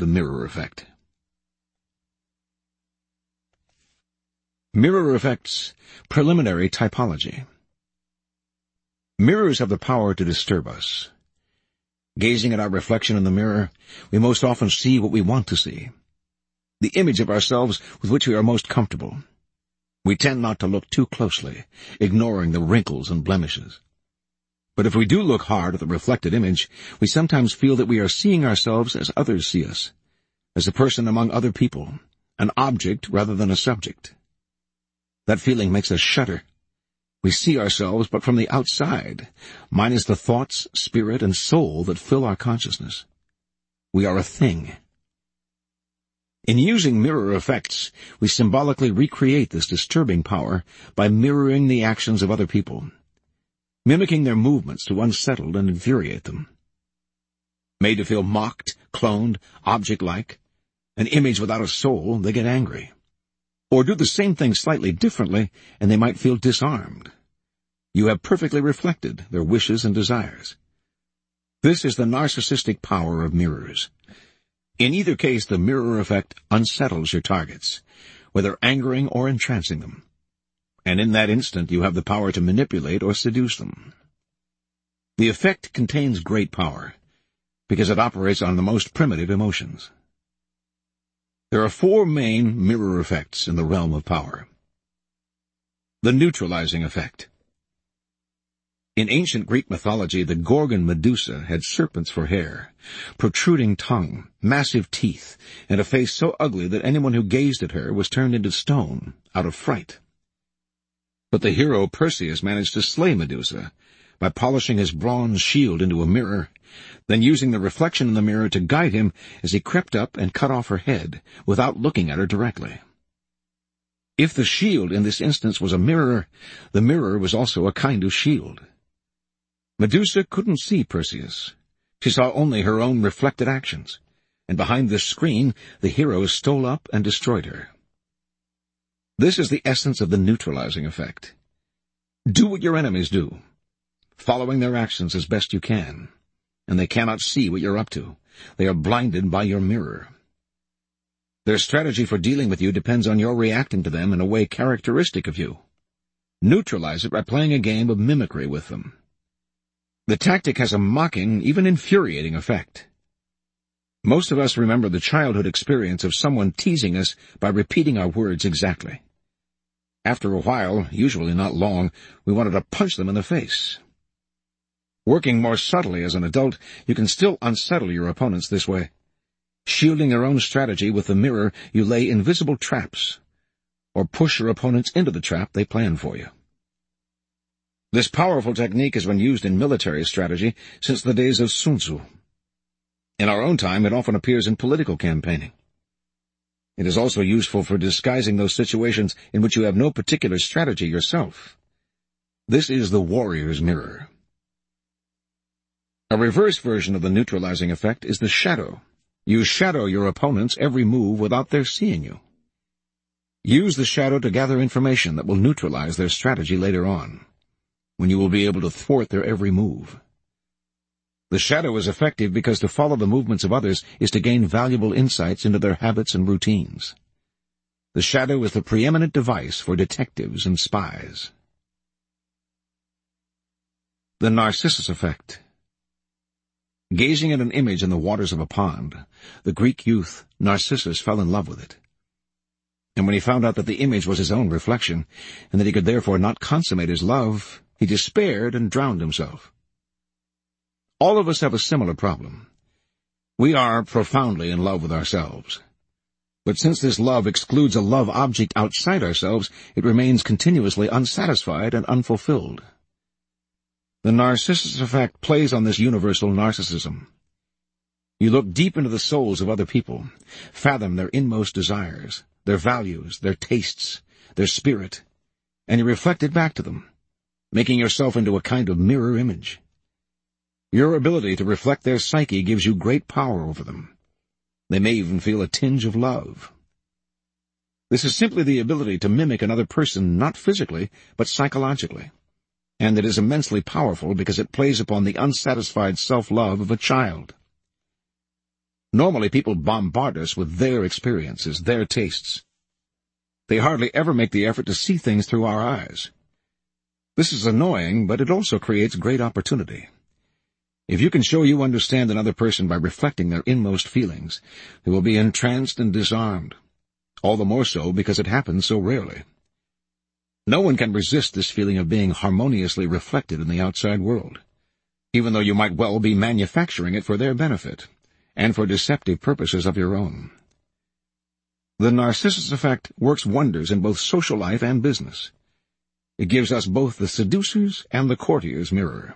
the mirror effect. Mirror effect's preliminary typology. Mirrors have the power to disturb us. Gazing at our reflection in the mirror, we most often see what we want to see, the image of ourselves with which we are most comfortable. We tend not to look too closely, ignoring the wrinkles and blemishes. But if we do look hard at the reflected image, we sometimes feel that we are seeing ourselves as others see us, as a person among other people, an object rather than a subject. That feeling makes us shudder. We see ourselves but from the outside, minus the thoughts, spirit, and soul that fill our consciousness. We are a thing. In using mirror effects, we symbolically recreate this disturbing power by mirroring the actions of other people, mimicking their movements to unsettle and infuriate them. Made to feel mocked, cloned, object-like, an image without a soul, they get angry. Or do the same thing slightly differently, and they might feel disarmed. You have perfectly reflected their wishes and desires. This is the narcissistic power of mirrors. In either case, the mirror effect unsettles your targets, whether angering or entrancing them. And in that instant, you have the power to manipulate or seduce them. The effect contains great power, because it operates on the most primitive emotions. There are 4 main mirror effects in the realm of power. The neutralizing effect. In ancient Greek mythology, the Gorgon Medusa had serpents for hair, protruding tongue, massive teeth, and a face so ugly that anyone who gazed at her was turned into stone out of fright. But the hero Perseus managed to slay Medusa by polishing his bronze shield into a mirror, then using the reflection in the mirror to guide him as he crept up and cut off her head without looking at her directly. If the shield in this instance was a mirror, the mirror was also a kind of shield. Medusa couldn't see Perseus. She saw only her own reflected actions, and behind this screen the hero stole up and destroyed her. This is the essence of the neutralizing effect. Do what your enemies do, following their actions as best you can, and they cannot see what you're up to. They are blinded by your mirror. Their strategy for dealing with you depends on your reacting to them in a way characteristic of you. Neutralize it by playing a game of mimicry with them. The tactic has a mocking, even infuriating effect. Most of us remember the childhood experience of someone teasing us by repeating our words exactly. After a while, usually not long, we wanted to punch them in the face. Working more subtly as an adult, you can still unsettle your opponents this way. Shielding their own strategy with the mirror, you lay invisible traps, or push your opponents into the trap they plan for you. This powerful technique has been used in military strategy since the days of Sun Tzu. In our own time, it often appears in political campaigning. It is also useful for disguising those situations in which you have no particular strategy yourself. This is the warrior's mirror. A reverse version of the neutralizing effect is the shadow. You shadow your opponent's every move without their seeing you. Use the shadow to gather information that will neutralize their strategy later on, when you will be able to thwart their every move. The shadow is effective because to follow the movements of others is to gain valuable insights into their habits and routines. The shadow is the preeminent device for detectives and spies. The Narcissus effect. Gazing at an image in the waters of a pond, the Greek youth Narcissus fell in love with it. And when he found out that the image was his own reflection, and that he could therefore not consummate his love, he despaired and drowned himself. All of us have a similar problem. We are profoundly in love with ourselves. But since this love excludes a love object outside ourselves, it remains continuously unsatisfied and unfulfilled. The Narcissus effect plays on this universal narcissism. You look deep into the souls of other people, fathom their inmost desires, their values, their tastes, their spirit, and you reflect it back to them, making yourself into a kind of mirror image. Your ability to reflect their psyche gives you great power over them. They may even feel a tinge of love. This is simply the ability to mimic another person not physically, but psychologically, and it is immensely powerful because it plays upon the unsatisfied self-love of a child. Normally, people bombard us with their experiences, their tastes. They hardly ever make the effort to see things through our eyes. This is annoying, but it also creates great opportunity. If you can show you understand another person by reflecting their inmost feelings, they will be entranced and disarmed. All the more so because it happens so rarely. No one can resist this feeling of being harmoniously reflected in the outside world, even though you might well be manufacturing it for their benefit, and for deceptive purposes of your own. The Narcissus effect works wonders in both social life and business. It gives us both the seducer's and the courtier's mirror.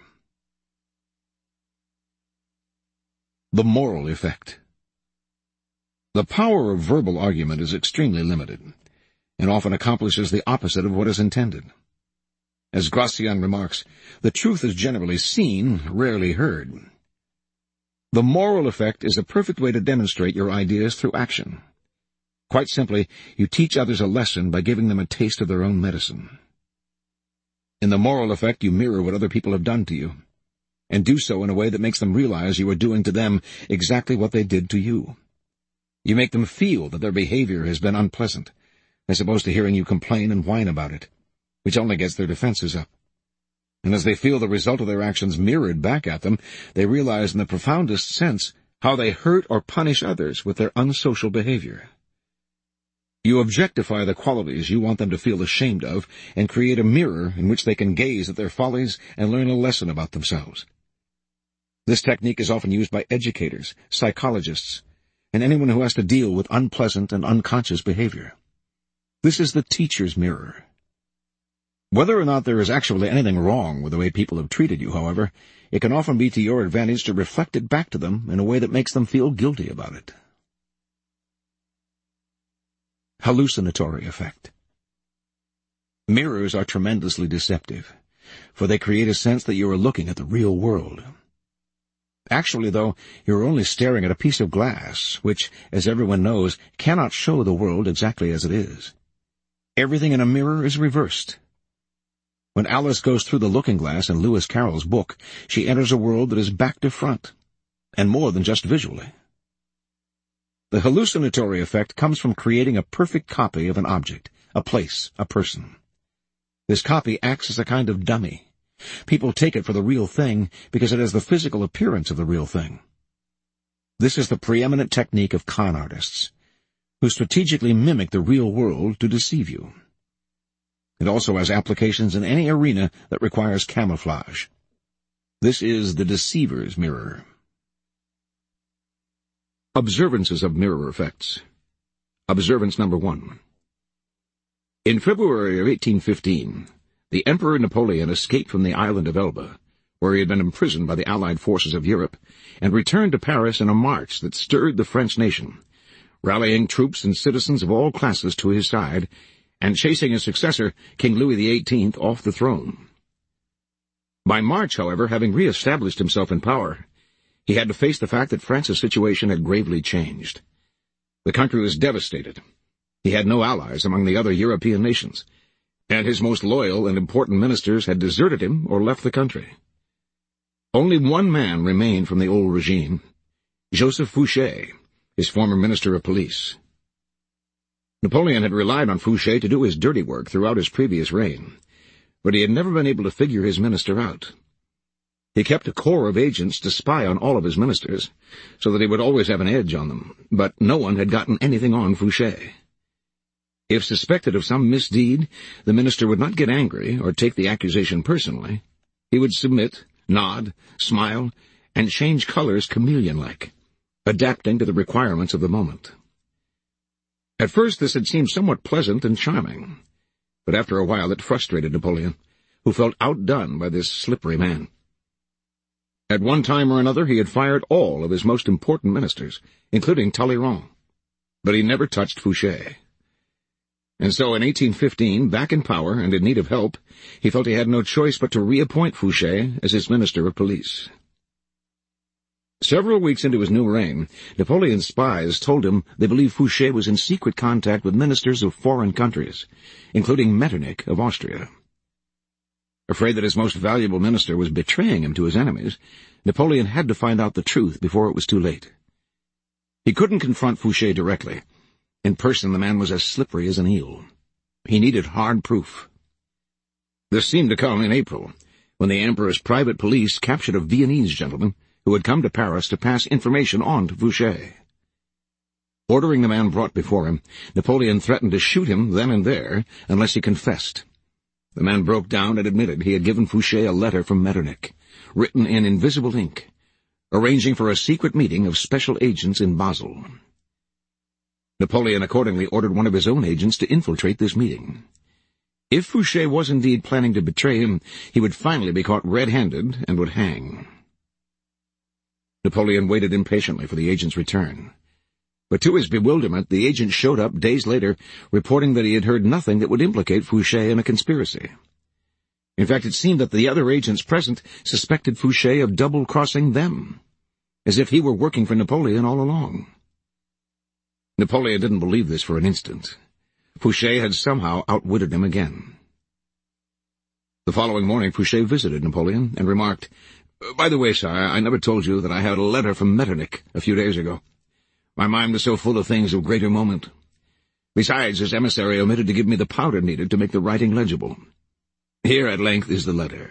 The moral effect. The power of verbal argument is extremely limited, and often accomplishes the opposite of what is intended. As Gracian remarks, the truth is generally seen, rarely heard. The moral effect is a perfect way to demonstrate your ideas through action. Quite simply, you teach others a lesson by giving them a taste of their own medicine. In the moral effect, you mirror what other people have done to you, and do so in a way that makes them realize you are doing to them exactly what they did to you. You make them feel that their behavior has been unpleasant, as opposed to hearing you complain and whine about it, which only gets their defenses up. And as they feel the result of their actions mirrored back at them, they realize in the profoundest sense how they hurt or punish others with their unsocial behavior. You objectify the qualities you want them to feel ashamed of, and create a mirror in which they can gaze at their follies and learn a lesson about themselves. This technique is often used by educators, psychologists, and anyone who has to deal with unpleasant and unconscious behavior. This is the teacher's mirror. Whether or not there is actually anything wrong with the way people have treated you, however, it can often be to your advantage to reflect it back to them in a way that makes them feel guilty about it. Hallucinatory effect. Mirrors are tremendously deceptive, for they create a sense that you are looking at the real world. Actually, though, you are only staring at a piece of glass, which, as everyone knows, cannot show the world exactly as it is. Everything in a mirror is reversed. When Alice goes through the looking-glass in Lewis Carroll's book, she enters a world that is back to front, and more than just visually. The hallucinatory effect comes from creating a perfect copy of an object, a place, a person. This copy acts as a kind of dummy. People take it for the real thing because it has the physical appearance of the real thing. This is the preeminent technique of con artists, who strategically mimic the real world to deceive you. It also has applications in any arena that requires camouflage. This is the deceiver's mirror. Observances of mirror effects. Observance number 1. In February of 1815, the Emperor Napoleon escaped from the island of Elba, where he had been imprisoned by the Allied forces of Europe, and returned to Paris in a march that stirred the French nation, rallying troops and citizens of all classes to his side, and chasing his successor, King Louis XVIII, off the throne. By March, however, having re-established himself in power, he had to face the fact that France's situation had gravely changed. The country was devastated. He had no allies among the other European nations, and his most loyal and important ministers had deserted him or left the country. Only one man remained from the old regime, Joseph Fouché, his former minister of police. Napoleon had relied on Fouché to do his dirty work throughout his previous reign, but he had never been able to figure his minister out. He kept a corps of agents to spy on all of his ministers, so that he would always have an edge on them, but no one had gotten anything on Fouché. If suspected of some misdeed, the minister would not get angry or take the accusation personally. He would submit, nod, smile, and change colors chameleon-like, adapting to the requirements of the moment. At first this had seemed somewhat pleasant and charming, but after a while it frustrated Napoleon, who felt outdone by this slippery man. At one time or another he had fired all of his most important ministers, including Talleyrand, but he never touched Fouché. And so in 1815, back in power and in need of help, he felt he had no choice but to reappoint Fouché as his minister of police. Several weeks into his new reign, Napoleon's spies told him they believed Fouché was in secret contact with ministers of foreign countries, including Metternich of Austria. Afraid that his most valuable minister was betraying him to his enemies, Napoleon had to find out the truth before it was too late. He couldn't confront Fouché directly. In person, the man was as slippery as an eel. He needed hard proof. This seemed to come in April, when the Emperor's private police captured a Viennese gentleman who had come to Paris to pass information on to Fouché. Ordering the man brought before him, Napoleon threatened to shoot him then and there unless he confessed. The man broke down and admitted he had given Fouché a letter from Metternich, written in invisible ink, arranging for a secret meeting of special agents in Basel. Napoleon accordingly ordered one of his own agents to infiltrate this meeting. If Fouché was indeed planning to betray him, he would finally be caught red-handed and would hang. Napoleon waited impatiently for the agent's return. But to his bewilderment, the agent showed up days later, reporting that he had heard nothing that would implicate Fouché in a conspiracy. In fact, it seemed that the other agents present suspected Fouché of double-crossing them, as if he were working for Napoleon all along. Napoleon didn't believe this for an instant. Fouché had somehow outwitted him again. The following morning, Fouché visited Napoleon and remarked, "By the way, sire, I never told you that I had a letter from Metternich a few days ago. My mind was so full of things of greater moment. Besides, his emissary omitted to give me the powder needed to make the writing legible. Here at length is the letter."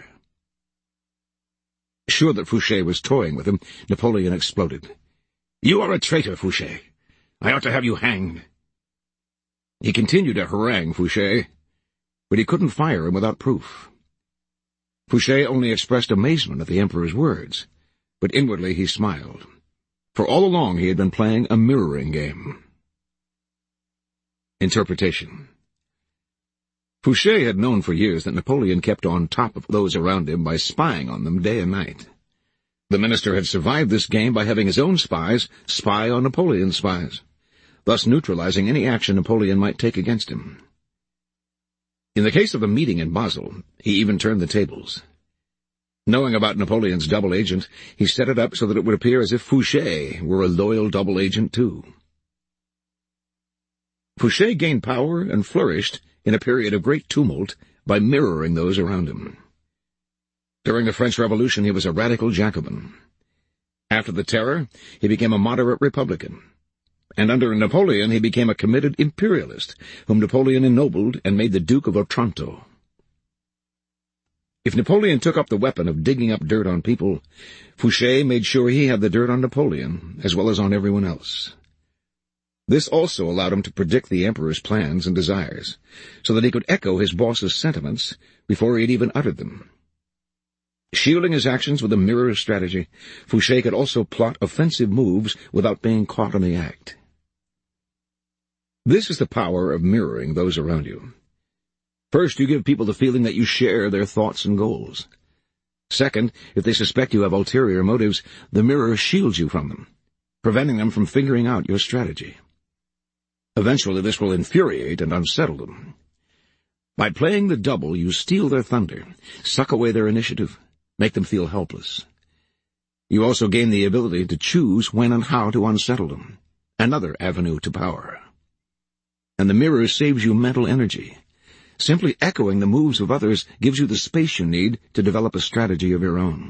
Sure that Fouché was toying with him, Napoleon exploded. "You are a traitor, Fouché. I ought to have you hanged." He continued to harangue Fouché, but he couldn't fire him without proof. Fouché only expressed amazement at the Emperor's words, but inwardly he smiled, for all along he had been playing a mirroring game. Interpretation. Fouché had known for years that Napoleon kept on top of those around him by spying on them day and night. The minister had survived this game by having his own spies spy on Napoleon's spies, thus neutralizing any action Napoleon might take against him. In the case of the meeting in Basel, he even turned the tables. Knowing about Napoleon's double agent, he set it up so that it would appear as if Fouché were a loyal double agent too. Fouché gained power and flourished in a period of great tumult by mirroring those around him. During the French Revolution, he was a radical Jacobin. After the Terror, he became a moderate Republican. And under Napoleon, he became a committed imperialist, whom Napoleon ennobled and made the Duke of Otranto. If Napoleon took up the weapon of digging up dirt on people, Fouché made sure he had the dirt on Napoleon, as well as on everyone else. This also allowed him to predict the Emperor's plans and desires, so that he could echo his boss's sentiments before he had even uttered them. Shielding his actions with a mirror strategy, Fouché could also plot offensive moves without being caught in the act. This is the power of mirroring those around you. First, you give people the feeling that you share their thoughts and goals. Second, if they suspect you have ulterior motives, the mirror shields you from them, preventing them from figuring out your strategy. Eventually, this will infuriate and unsettle them. By playing the double, you steal their thunder, suck away their initiative, make them feel helpless. You also gain the ability to choose when and how to unsettle them, another avenue to power. And the mirror saves you mental energy. Simply echoing the moves of others gives you the space you need to develop a strategy of your own.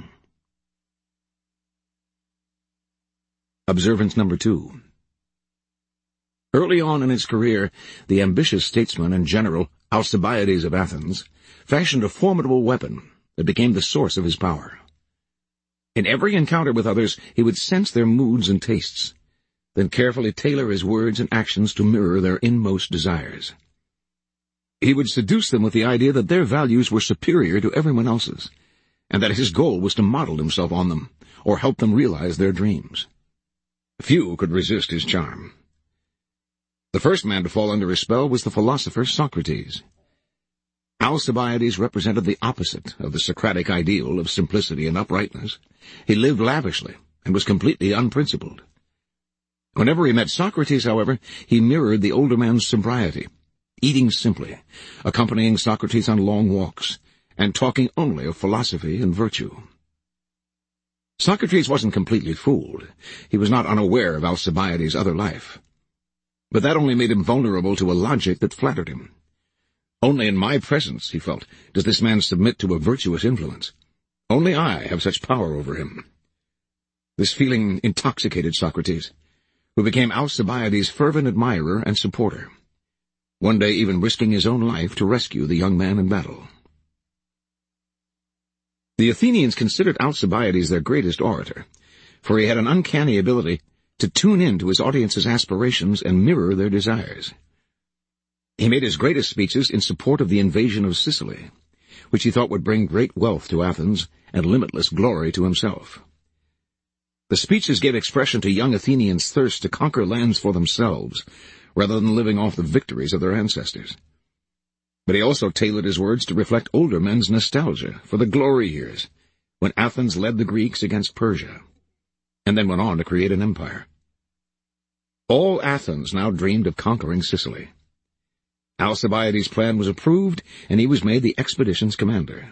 Observance number 2. Early on in his career, the ambitious statesman and general Alcibiades of Athens fashioned a formidable weapon that became the source of his power. In every encounter with others, he would sense their moods and tastes, then carefully tailor his words and actions to mirror their inmost desires. He would seduce them with the idea that their values were superior to everyone else's, and that his goal was to model himself on them, or help them realize their dreams. Few could resist his charm. The first man to fall under his spell was the philosopher Socrates. Alcibiades represented the opposite of the Socratic ideal of simplicity and uprightness. He lived lavishly and was completely unprincipled. Whenever he met Socrates, however, he mirrored the older man's sobriety, eating simply, accompanying Socrates on long walks, and talking only of philosophy and virtue. Socrates wasn't completely fooled. He was not unaware of Alcibiades' other life. But that only made him vulnerable to a logic that flattered him. Only in my presence, he felt, does this man submit to a virtuous influence. Only I have such power over him. This feeling intoxicated Socrates, who became Alcibiades' fervent admirer and supporter, one day even risking his own life to rescue the young man in battle. The Athenians considered Alcibiades their greatest orator, for he had an uncanny ability to tune in to his audience's aspirations and mirror their desires. He made his greatest speeches in support of the invasion of Sicily, which he thought would bring great wealth to Athens and limitless glory to himself. The speeches gave expression to young Athenians' thirst to conquer lands for themselves, rather than living off the victories of their ancestors. But he also tailored his words to reflect older men's nostalgia for the glory years, when Athens led the Greeks against Persia, and then went on to create an empire. All Athens now dreamed of conquering Sicily. Alcibiades' plan was approved, and he was made the expedition's commander.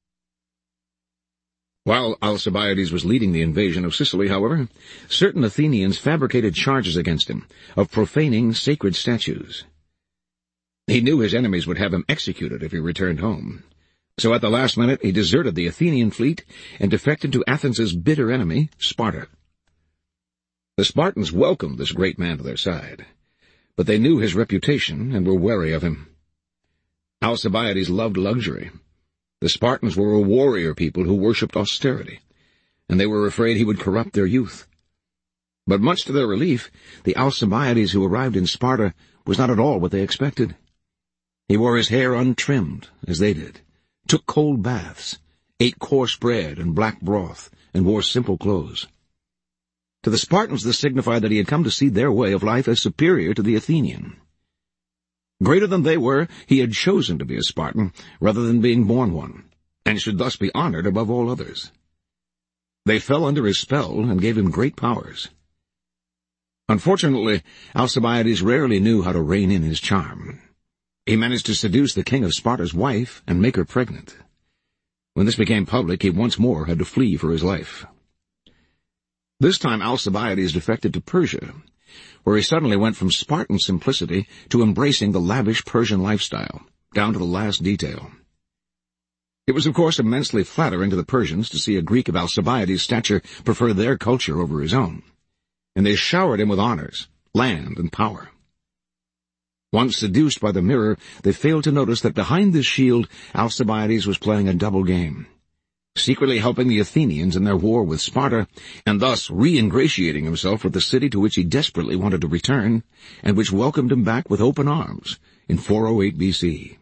While Alcibiades was leading the invasion of Sicily, however, certain Athenians fabricated charges against him of profaning sacred statues. He knew his enemies would have him executed if he returned home. So at the last minute he deserted the Athenian fleet and defected to Athens' bitter enemy, Sparta. The Spartans welcomed this great man to their side, but they knew his reputation and were wary of him. Alcibiades loved luxury. The Spartans were a warrior people who worshipped austerity, and they were afraid he would corrupt their youth. But much to their relief, the Alcibiades who arrived in Sparta was not at all what they expected. He wore his hair untrimmed, as they did, took cold baths, ate coarse bread and black broth, and wore simple clothes. To the Spartans this signified that he had come to see their way of life as superior to the Athenian. Greater than they were, he had chosen to be a Spartan rather than being born one, and should thus be honored above all others. They fell under his spell and gave him great powers. Unfortunately, Alcibiades rarely knew how to rein in his charm. He managed to seduce the king of Sparta's wife and make her pregnant. When this became public, he once more had to flee for his life. This time Alcibiades defected to Persia, where he suddenly went from Spartan simplicity to embracing the lavish Persian lifestyle, down to the last detail. It was of course immensely flattering to the Persians to see a Greek of Alcibiades' stature prefer their culture over his own, and they showered him with honors, land, and power. Once seduced by the mirror, they failed to notice that behind this shield Alcibiades was playing a double game, secretly helping the Athenians in their war with Sparta, and thus re-ingratiating himself with the city to which he desperately wanted to return, and which welcomed him back with open arms in 408 BC.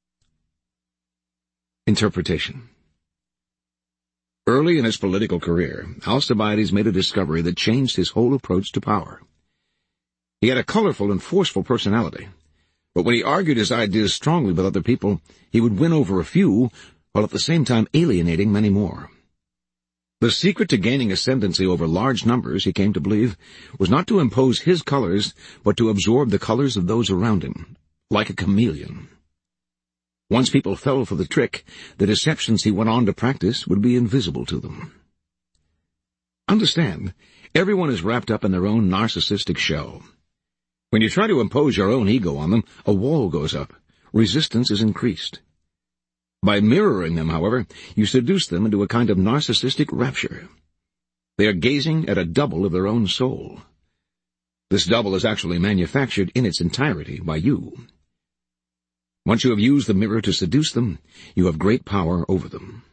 Interpretation. Early in his political career, Alcibiades made a discovery that changed his whole approach to power. He had a colorful and forceful personality, but when he argued his ideas strongly with other people, he would win over a few, while at the same time alienating many more. The secret to gaining ascendancy over large numbers, he came to believe, was not to impose his colors, but to absorb the colors of those around him, like a chameleon. Once people fell for the trick, the deceptions he went on to practice would be invisible to them. Understand, everyone is wrapped up in their own narcissistic shell. When you try to impose your own ego on them, a wall goes up. Resistance is increased. By mirroring them, however, you seduce them into a kind of narcissistic rapture. They are gazing at a double of their own soul. This double is actually manufactured in its entirety by you. Once you have used the mirror to seduce them, you have great power over them.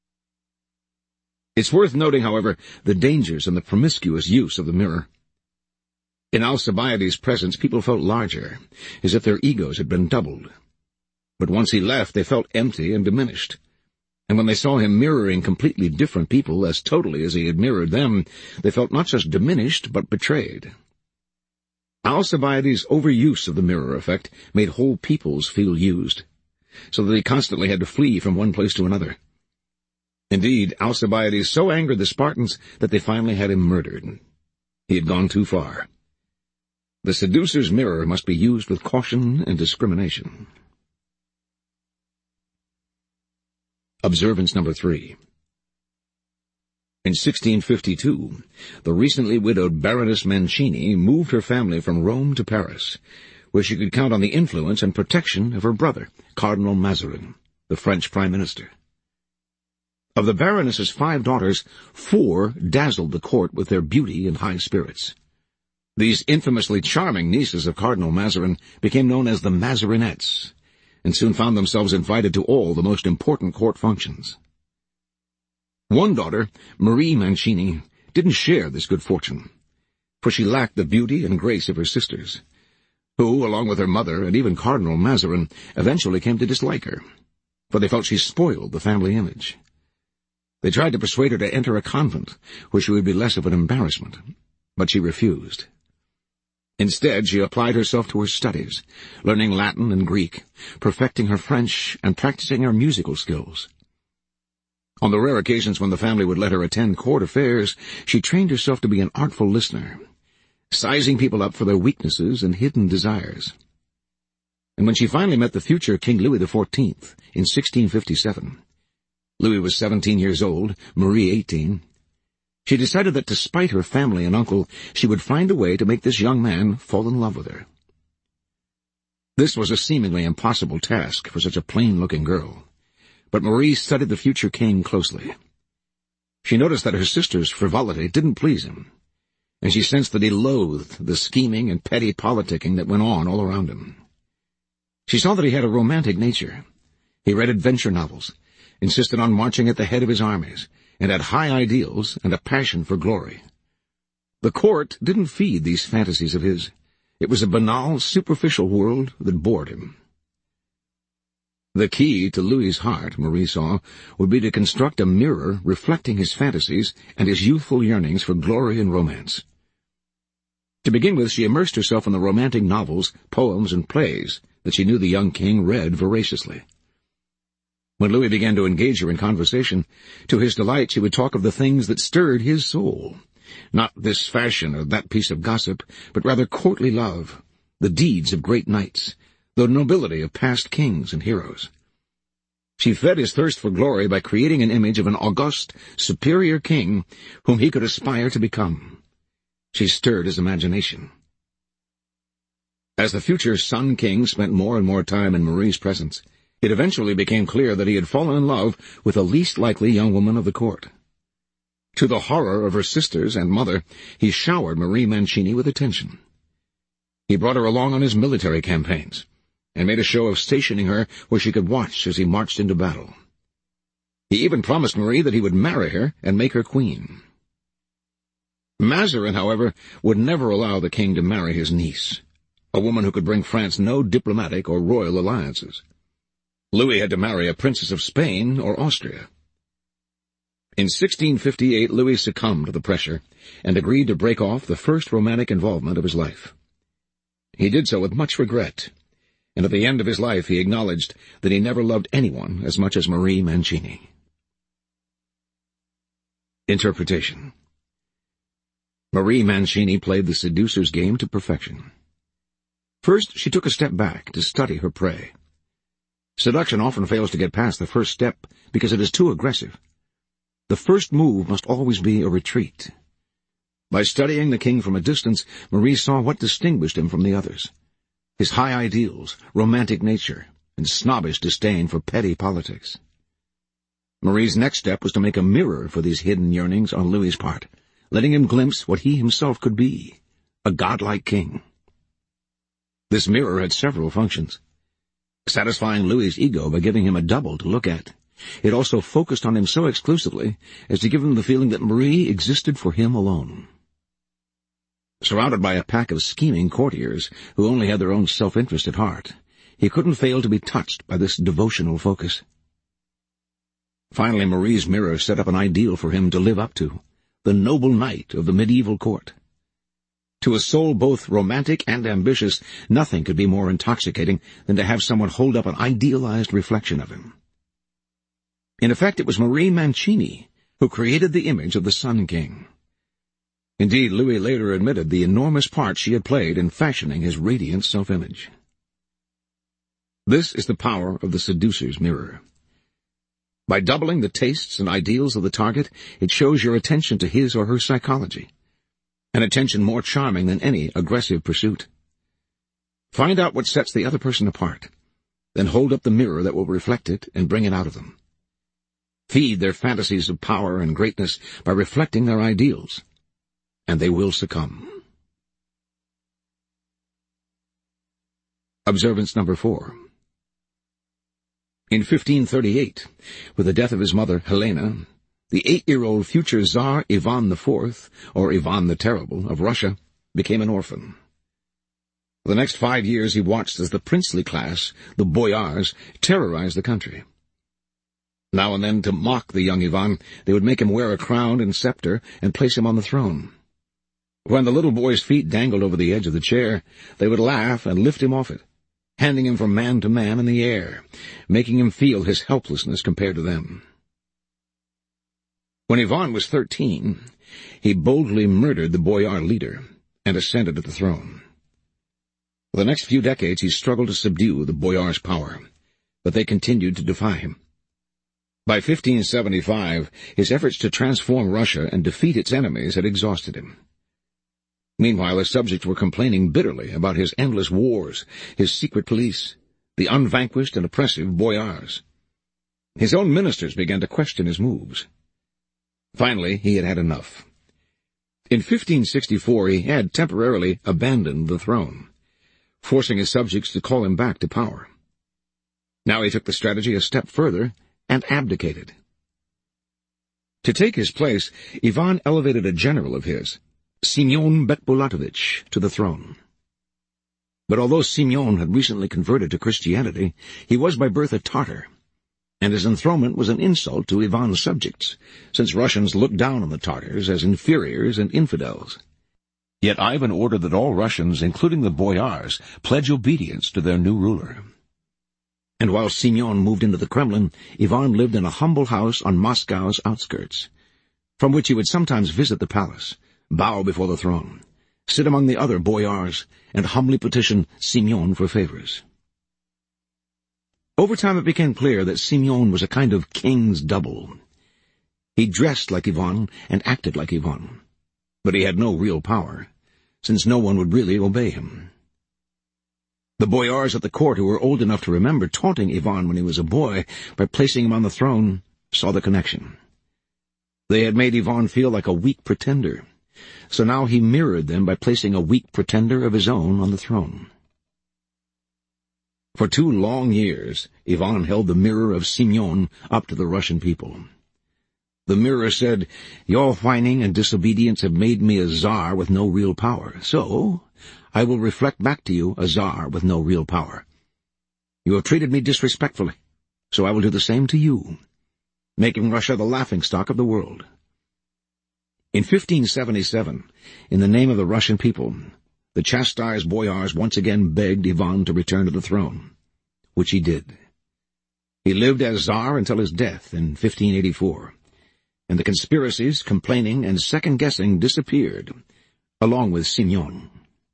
It's worth noting, however, the dangers and the promiscuous use of the mirror. In Alcibiades' presence, people felt larger, as if their egos had been doubled. But once he left, they felt empty and diminished. And when they saw him mirroring completely different people as totally as he had mirrored them, they felt not just diminished, but betrayed. Alcibiades' overuse of the mirror effect made whole peoples feel used, so that he constantly had to flee from one place to another. Indeed, Alcibiades so angered the Spartans that they finally had him murdered. He had gone too far. The seducer's mirror must be used with caution and discrimination. Observance number 3. In 1652, the recently widowed Baroness Mancini moved her family from Rome to Paris, where she could count on the influence and protection of her brother, Cardinal Mazarin, the French Prime Minister. Of the Baroness's 5 daughters, 4 dazzled the court with their beauty and high spirits. These infamously charming nieces of Cardinal Mazarin became known as the Mazarinettes, and soon found themselves invited to all the most important court functions. One daughter, Marie Mancini, didn't share this good fortune, for she lacked the beauty and grace of her sisters, who, along with her mother and even Cardinal Mazarin, eventually came to dislike her, for they felt she spoiled the family image. They tried to persuade her to enter a convent, where she would be less of an embarrassment, but she refused. Instead, she applied herself to her studies, learning Latin and Greek, perfecting her French, and practicing her musical skills. On the rare occasions when the family would let her attend court affairs, she trained herself to be an artful listener, sizing people up for their weaknesses and hidden desires. And when she finally met the future King Louis XIV in 1657, Louis was 17 years old, Marie 18, she decided that despite her family and uncle, she would find a way to make this young man fall in love with her. This was a seemingly impossible task for such a plain-looking girl, but Marie studied the future king closely. She noticed that her sister's frivolity didn't please him, and she sensed that he loathed the scheming and petty politicking that went on all around him. She saw that he had a romantic nature. He read adventure novels, insisted on marching at the head of his armies, and had high ideals and a passion for glory. The court didn't feed these fantasies of his. It was a banal, superficial world that bored him. The key to Louis's heart, Marie saw, would be to construct a mirror reflecting his fantasies and his youthful yearnings for glory and romance. To begin with, she immersed herself in the romantic novels, poems, and plays that she knew the young king read voraciously. When Louis began to engage her in conversation, to his delight she would talk of the things that stirred his soul, not this fashion or that piece of gossip, but rather courtly love, the deeds of great knights, the nobility of past kings and heroes. She fed his thirst for glory by creating an image of an august, superior king whom he could aspire to become. She stirred his imagination. As the future Sun King spent more and more time in Marie's presence, it eventually became clear that he had fallen in love with the least likely young woman of the court. To the horror of her sisters and mother, he showered Marie Mancini with attention. He brought her along on his military campaigns, and made a show of stationing her where she could watch as he marched into battle. He even promised Marie that he would marry her and make her queen. Mazarin, however, would never allow the king to marry his niece, a woman who could bring France no diplomatic or royal alliances. Louis had to marry a princess of Spain or Austria. In 1658, Louis succumbed to the pressure and agreed to break off the first romantic involvement of his life. He did so with much regret, and at the end of his life he acknowledged that he never loved anyone as much as Marie Mancini. Interpretation. Marie Mancini played the seducer's game to perfection. First, she took a step back to study her prey. Seduction often fails to get past the first step because it is too aggressive. The first move must always be a retreat. By studying the king from a distance, Marie saw what distinguished him from the others: his high ideals, romantic nature, and snobbish disdain for petty politics. Marie's next step was to make a mirror for these hidden yearnings on Louis's part, letting him glimpse what he himself could be, a godlike king. This mirror had several functions. Satisfying Louis's ego by giving him a double to look at, it also focused on him so exclusively as to give him the feeling that Marie existed for him alone. Surrounded by a pack of scheming courtiers who only had their own self-interest at heart, he couldn't fail to be touched by this devotional focus. Finally, Marie's mirror set up an ideal for him to live up to, the noble knight of the medieval court. To a soul both romantic and ambitious, nothing could be more intoxicating than to have someone hold up an idealized reflection of him. In effect, it was Marie Mancini who created the image of the Sun King. Indeed, Louis later admitted the enormous part she had played in fashioning his radiant self-image. This is the power of the seducer's mirror. By doubling the tastes and ideals of the target, it shows your attention to his or her psychology, an attention more charming than any aggressive pursuit. Find out what sets the other person apart, then hold up the mirror that will reflect it and bring it out of them. Feed their fantasies of power and greatness by reflecting their ideals, and they will succumb. Observance number 4. In 1538, with the death of his mother, Helena, the 8-year-old future Tsar Ivan IV, or Ivan the Terrible, of Russia, became an orphan. For the next 5 years he watched as the princely class, the boyars, terrorized the country. Now and then, to mock the young Ivan, they would make him wear a crown and scepter and place him on the throne. When the little boy's feet dangled over the edge of the chair, they would laugh and lift him off it, handing him from man to man in the air, making him feel his helplessness compared to them. When Ivan was 13, he boldly murdered the boyar leader and ascended to the throne. For the next few decades he struggled to subdue the boyars' power, but they continued to defy him. By 1575, his efforts to transform Russia and defeat its enemies had exhausted him. Meanwhile, his subjects were complaining bitterly about his endless wars, his secret police, the unvanquished and oppressive boyars. His own ministers began to question his moves. Finally, he had had enough. In 1564, he had temporarily abandoned the throne, forcing his subjects to call him back to power. Now he took the strategy a step further and abdicated. To take his place, Ivan elevated a general of his, Simeon Bekbulatovich, to the throne. But although Simeon had recently converted to Christianity, he was by birth a Tartar, and his enthronement was an insult to Ivan's subjects, since Russians looked down on the Tartars as inferiors and infidels. Yet Ivan ordered that all Russians, including the boyars, pledge obedience to their new ruler. And while Simeon moved into the Kremlin, Ivan lived in a humble house on Moscow's outskirts, from which he would sometimes visit the palace, bow before the throne, sit among the other boyars, and humbly petition Simeon for favors. Over time it became clear that Simeon was a kind of king's double. He dressed like Ivan and acted like Ivan, but he had no real power, since no one would really obey him. The boyars at the court, who were old enough to remember taunting Ivan when he was a boy by placing him on the throne, saw the connection. They had made Ivan feel like a weak pretender, so now he mirrored them by placing a weak pretender of his own on the throne. For 2 long years, Ivan held the mirror of Simeon up to the Russian people. The mirror said, "Your whining and disobedience have made me a czar with no real power, so I will reflect back to you a czar with no real power. You have treated me disrespectfully, so I will do the same to you, making Russia the laughingstock of the world." In 1577, in the name of the Russian people, the chastised boyars once again begged Ivan to return to the throne, which he did. He lived as Tsar until his death in 1584, and the conspiracies, complaining, and second-guessing disappeared, along with Simeon.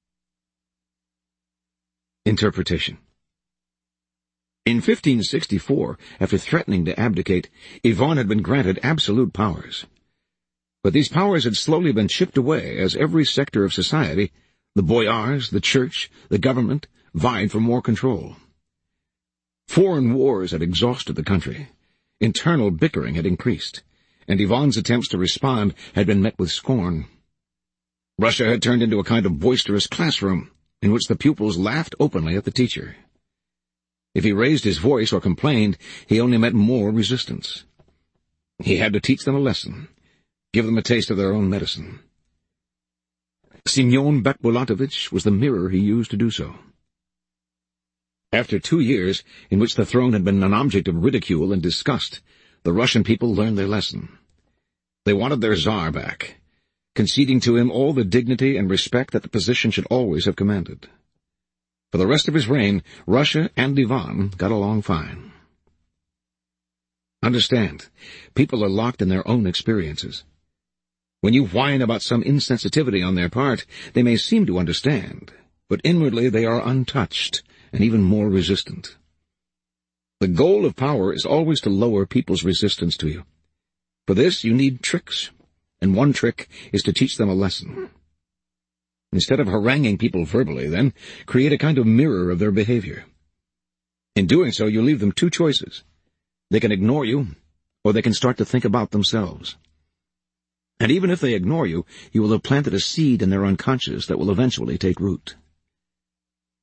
Interpretation. In 1564, after threatening to abdicate, Ivan had been granted absolute powers. But these powers had slowly been chipped away as every sector of society, the boyars, the church, the government, vied for more control. Foreign wars had exhausted the country. Internal bickering had increased, and Ivan's attempts to respond had been met with scorn. Russia had turned into a kind of boisterous classroom, in which the pupils laughed openly at the teacher. If he raised his voice or complained, he only met more resistance. He had to teach them a lesson, give them a taste of their own medicine. Simeon Bekbulatovich was the mirror he used to do so. After 2 years, in which the throne had been an object of ridicule and disgust, the Russian people learned their lesson. They wanted their Tsar back, conceding to him all the dignity and respect that the position should always have commanded. For the rest of his reign, Russia and Ivan got along fine. Understand, people are locked in their own experiences. When you whine about some insensitivity on their part, they may seem to understand, but inwardly they are untouched and even more resistant. The goal of power is always to lower people's resistance to you. For this, you need tricks, and one trick is to teach them a lesson. Instead of haranguing people verbally, then, create a kind of mirror of their behavior. In doing so, you leave them 2 choices. They can ignore you, or they can start to think about themselves. And even if they ignore you, you will have planted a seed in their unconscious that will eventually take root.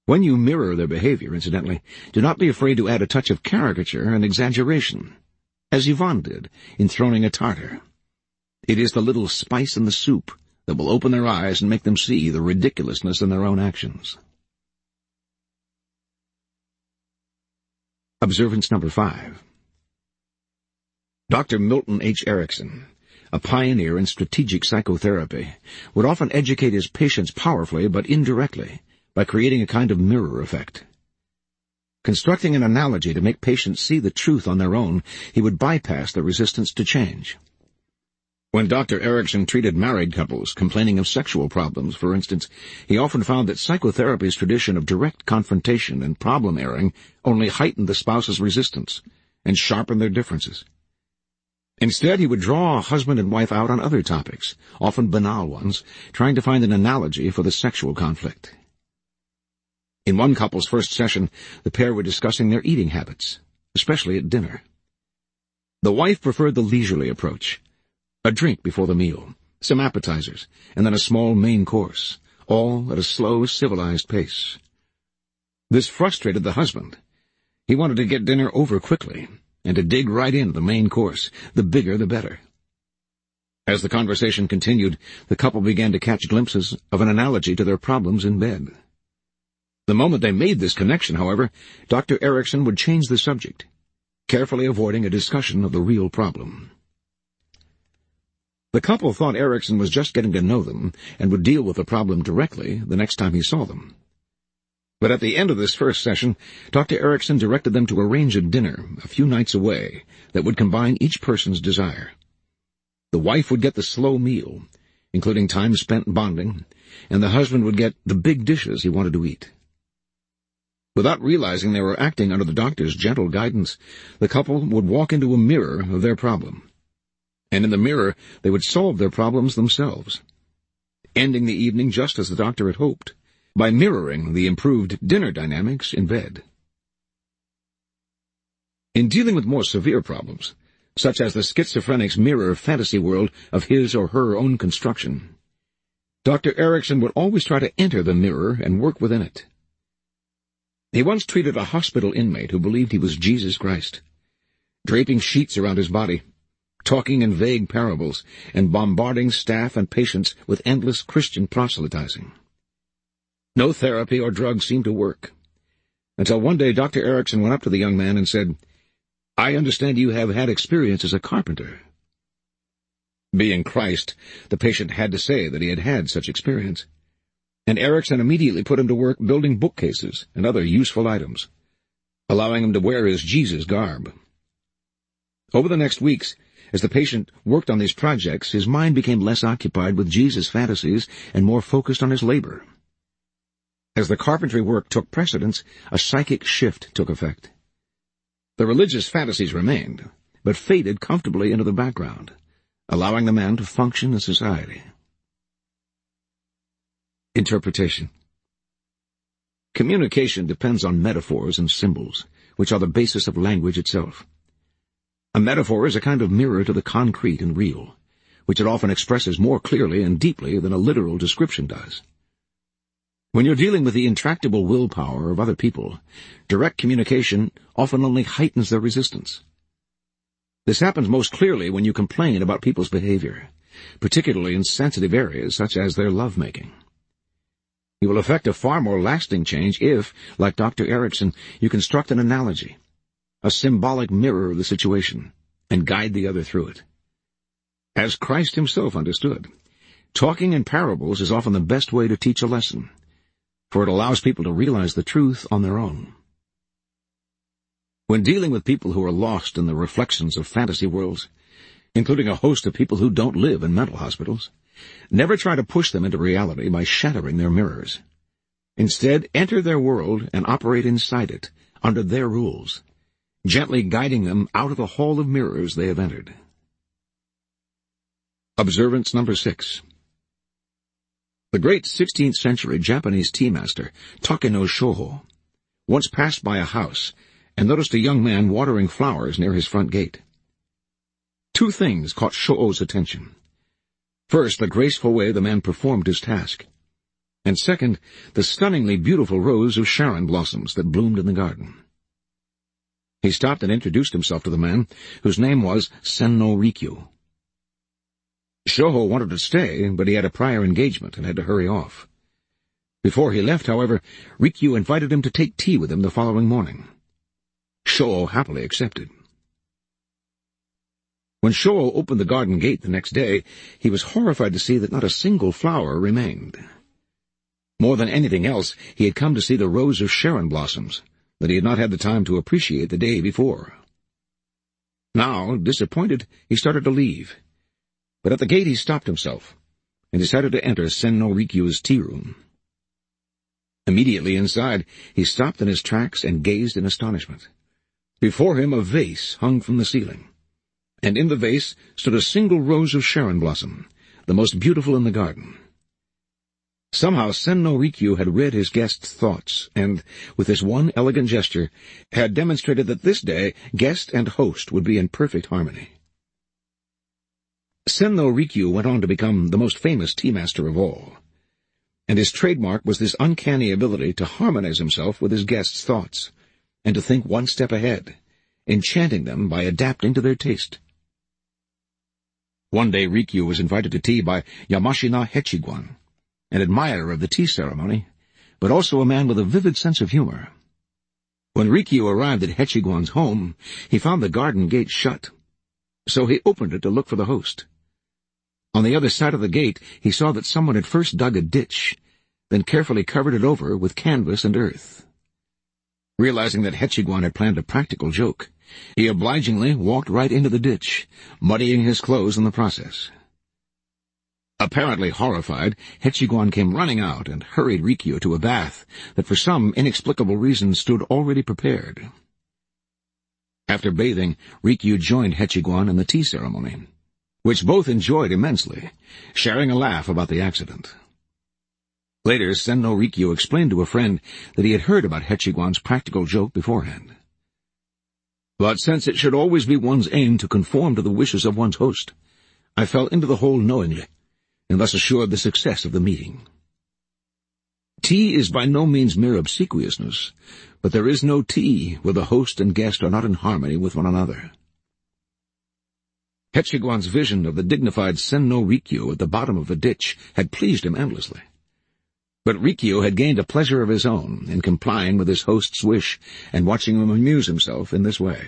When you mirror their behavior, incidentally, do not be afraid to add a touch of caricature and exaggeration, as Yvonne did in Throning a Tartar. It is the little spice in the soup that will open their eyes and make them see the ridiculousness in their own actions. Observance number 5. Dr. Milton H. Erickson, a pioneer in strategic psychotherapy, would often educate his patients powerfully but indirectly by creating a kind of mirror effect. Constructing an analogy to make patients see the truth on their own, he would bypass the resistance to change. When Dr. Erickson treated married couples complaining of sexual problems, for instance, he often found that psychotherapy's tradition of direct confrontation and problem airing only heightened the spouse's resistance and sharpened their differences. Instead, he would draw a husband and wife out on other topics, often banal ones, trying to find an analogy for the sexual conflict. In one couple's first session, the pair were discussing their eating habits, especially at dinner. The wife preferred the leisurely approach, a drink before the meal, some appetizers, and then a small main course, all at a slow, civilized pace. This frustrated the husband. He wanted to get dinner over quickly, and to dig right into the main course, the bigger the better. As the conversation continued, the couple began to catch glimpses of an analogy to their problems in bed. The moment they made this connection, however, Dr. Erickson would change the subject, carefully avoiding a discussion of the real problem. The couple thought Erickson was just getting to know them and would deal with the problem directly the next time he saw them. But at the end of this first session, Dr. Erickson directed them to arrange a dinner a few nights away that would combine each person's desire. The wife would get the slow meal, including time spent bonding, and the husband would get the big dishes he wanted to eat. Without realizing they were acting under the doctor's gentle guidance, the couple would walk into a mirror of their problem. And in the mirror, they would solve their problems themselves, ending the evening just as the doctor had hoped, by mirroring the improved dinner dynamics in bed. In dealing with more severe problems, such as the schizophrenic's mirror fantasy world of his or her own construction, Dr. Erickson would always try to enter the mirror and work within it. He once treated a hospital inmate who believed he was Jesus Christ, draping sheets around his body, talking in vague parables, and bombarding staff and patients with endless Christian proselytizing. No therapy or drugs seemed to work, until one day Dr. Erickson went up to the young man and said, "I understand you have had experience as a carpenter." Being Christ, the patient had to say that he had had such experience, and Erickson immediately put him to work building bookcases and other useful items, allowing him to wear his Jesus garb. Over the next weeks, as the patient worked on these projects, his mind became less occupied with Jesus fantasies and more focused on his labor. As the carpentry work took precedence, a psychic shift took effect. The religious fantasies remained, but faded comfortably into the background, allowing the man to function in society. Interpretation. Communication depends on metaphors and symbols, which are the basis of language itself. A metaphor is a kind of mirror to the concrete and real, which it often expresses more clearly and deeply than a literal description does. When you're dealing with the intractable willpower of other people, direct communication often only heightens their resistance. This happens most clearly when you complain about people's behavior, particularly in sensitive areas such as their lovemaking. You will effect a far more lasting change if, like Dr. Erickson, you construct an analogy, a symbolic mirror of the situation, and guide the other through it. As Christ himself understood, talking in parables is often the best way to teach a lesson, for it allows people to realize the truth on their own. When dealing with people who are lost in the reflections of fantasy worlds, including a host of people who don't live in mental hospitals, never try to push them into reality by shattering their mirrors. Instead, enter their world and operate inside it, under their rules, gently guiding them out of the hall of mirrors they have entered. Observance number 6. The great 16th century Japanese tea master, Takeno Shoho, once passed by a house and noticed a young man watering flowers near his front gate. Two things caught Shoho's attention. First, the graceful way the man performed his task. and second, the stunningly beautiful rose of Sharon blossoms that bloomed in the garden. He stopped and introduced himself to the man, whose name was Sen-no Rikyū. Shoho wanted to stay, but he had a prior engagement and had to hurry off. Before he left, however, Rikyū invited him to take tea with him the following morning. Shoho happily accepted. When Shoho opened the garden gate the next day, he was horrified to see that not a single flower remained. More than anything else, he had come to see the rose of Sharon blossoms that he had not had the time to appreciate the day before. Now, disappointed, he started to leave. But at the gate he stopped himself and decided to enter Sen-no Rikyū's tea room. Immediately inside, he stopped in his tracks and gazed in astonishment. Before him a vase hung from the ceiling, and in the vase stood a single rose of Sharon blossom, the most beautiful in the garden. Somehow Sen-no Rikyū had read his guest's thoughts, and, with this one elegant gesture, had demonstrated that this day guest and host would be in perfect harmony. Sen-no Rikyū went on to become the most famous tea master of all, and his trademark was this uncanny ability to harmonize himself with his guests' thoughts, and to think one step ahead, enchanting them by adapting to their taste. One day Rikyū was invited to tea by Yamashina Hechiguan, an admirer of the tea ceremony, but also a man with a vivid sense of humor. When Rikyū arrived at Hechiguan's home, he found the garden gate shut, so he opened it to look for the host. On the other side of the gate, he saw that someone had first dug a ditch, then carefully covered it over with canvas and earth. Realizing that Hechiguan had planned a practical joke, he obligingly walked right into the ditch, muddying his clothes in the process. Apparently horrified, Hechiguan came running out and hurried Rikyū to a bath that for some inexplicable reason stood already prepared. After bathing, Rikyū joined Hechiguan in the tea ceremony, which both enjoyed immensely, sharing a laugh about the accident. Later, Sen-no Rikyū explained to a friend that he had heard about Hechiguan's practical joke beforehand. But since it should always be one's aim to conform to the wishes of one's host, I fell into the hole knowingly, and thus assured the success of the meeting. Tea is by no means mere obsequiousness, but there is no tea where the host and guest are not in harmony with one another. Hechiguan's vision of the dignified Sen-no Rikyū at the bottom of the ditch had pleased him endlessly. But Rikyū had gained a pleasure of his own in complying with his host's wish and watching him amuse himself in this way.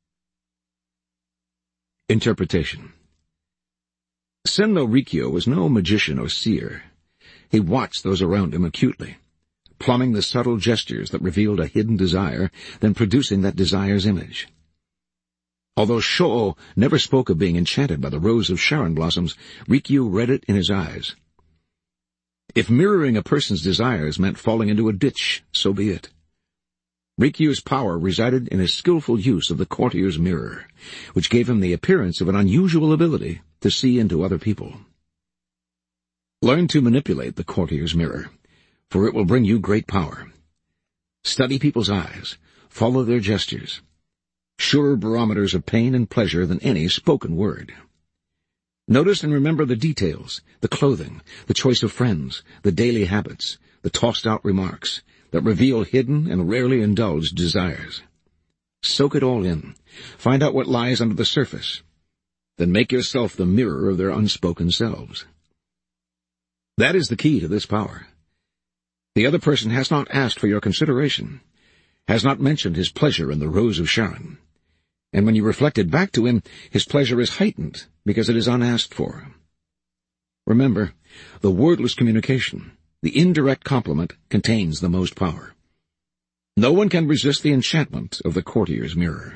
Interpretation. Sen-no Rikyū was no magician or seer. He watched those around him acutely, plumbing the subtle gestures that revealed a hidden desire, then producing that desire's image. Although Shoho never spoke of being enchanted by the rose of Sharon blossoms, Rikyū read it in his eyes. If mirroring a person's desires meant falling into a ditch, so be it. Rikyū's power resided in his skillful use of the courtier's mirror, which gave him the appearance of an unusual ability to see into other people. Learn to manipulate the courtier's mirror, for it will bring you great power. Study people's eyes, follow their gestures, surer barometers of pain and pleasure than any spoken word. Notice and remember the details, the clothing, the choice of friends, the daily habits, the tossed-out remarks, that reveal hidden and rarely indulged desires. Soak it all in. Find out what lies under the surface. Then make yourself the mirror of their unspoken selves. That is the key to this power. The other person has not asked for your consideration, has not mentioned his pleasure in the rose of Sharon. And when you reflect it back to him, his pleasure is heightened because it is unasked for. Remember, the wordless communication, the indirect compliment, contains the most power. No one can resist the enchantment of the courtier's mirror.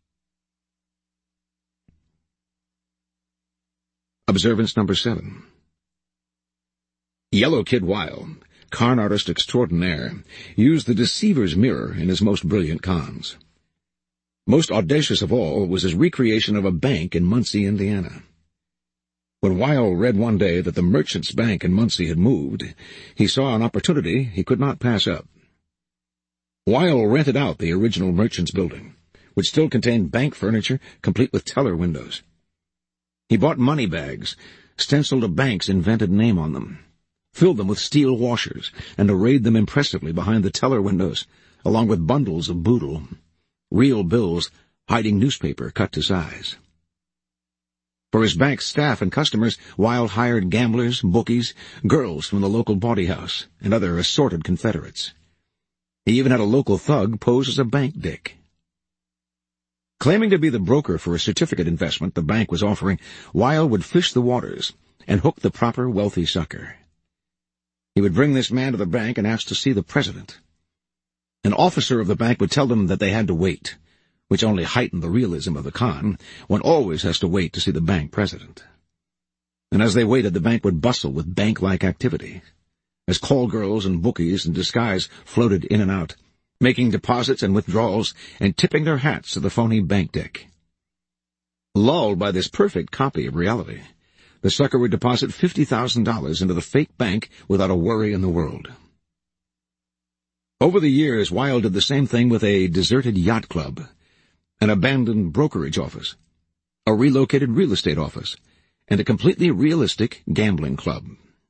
Observance number 7. Yellow Kid Wilde, con artist extraordinaire, used the deceiver's mirror in his most brilliant cons. Most audacious of all was his recreation of a bank in Muncie, Indiana. When Wilde read one day that the Merchants' Bank in Muncie had moved, he saw an opportunity he could not pass up. Wilde rented out the original Merchants' Building, which still contained bank furniture complete with teller windows. He bought money bags, stenciled a bank's invented name on them, filled them with steel washers, and arrayed them impressively behind the teller windows, along with bundles of boodle, real bills hiding newspaper cut to size. For his bank's staff and customers, Wilde hired gamblers, bookies, girls from the local bawdy house, and other assorted confederates. He even had a local thug pose as a bank dick. Claiming to be the broker for a certificate investment the bank was offering, Wilde would fish the waters and hook the proper wealthy sucker. He would bring this man to the bank and ask to see the president. An officer of the bank would tell them that they had to wait, which only heightened the realism of the con. One always has to wait to see the bank president. And as they waited, the bank would bustle with bank-like activity, as call girls and bookies in disguise floated in and out, making deposits and withdrawals, and tipping their hats to the phony bank dick. Lulled by this perfect copy of reality, the sucker would deposit $50,000 into the fake bank without a worry in the world. Over the years, Wilde did the same thing with a deserted yacht club, an abandoned brokerage office, a relocated real estate office, and a completely realistic gambling club.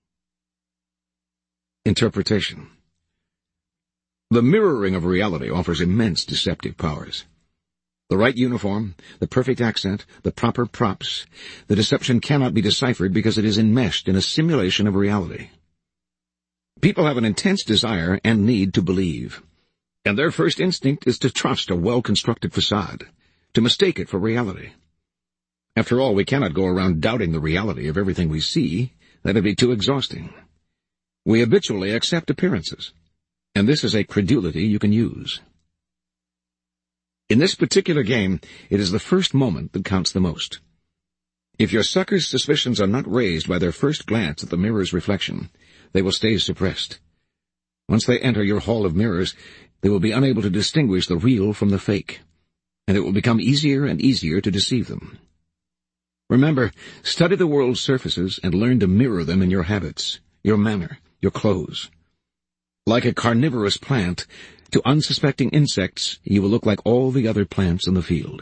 Interpretation. The mirroring of reality offers immense deceptive powers. The right uniform, the perfect accent, the proper props, the deception cannot be deciphered because it is enmeshed in a simulation of reality. People have an intense desire and need to believe, and their first instinct is to trust a well-constructed facade, to mistake it for reality. After all, we cannot go around doubting the reality of everything we see. That would be too exhausting. We habitually accept appearances, and this is a credulity you can use. In this particular game, it is the first moment that counts the most. If your sucker's suspicions are not raised by their first glance at the mirror's reflection, they will stay suppressed. Once they enter your hall of mirrors, they will be unable to distinguish the real from the fake, and it will become easier and easier to deceive them. Remember, study the world's surfaces and learn to mirror them in your habits, your manner, your clothes. Like a carnivorous plant, to unsuspecting insects, you will look like all the other plants in the field.